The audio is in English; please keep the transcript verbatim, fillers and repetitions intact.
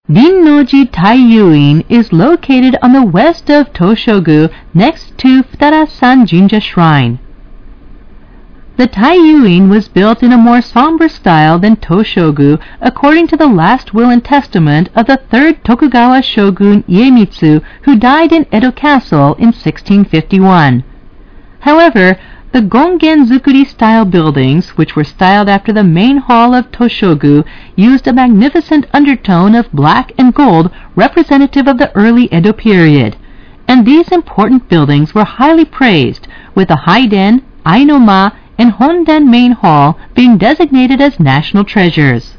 Rinnoji Taiyuin is located on the west of Toshogu next to Futarasan Jinja Shrine. The Taiyuin was built in a more somber style than Toshogu according to the last will and testament of the third Tokugawa shogun Iemitsu, who died in Edo Castle in sixteen fifty-one. However, the Gongen-zukuri style buildings, which were styled after the main hall of Toshogu, used a magnificent undertone of black and gold representative of the early Edo period, and these important buildings were highly praised, with the Haiden, Ainoma, and Honden main hall being designated as national treasures.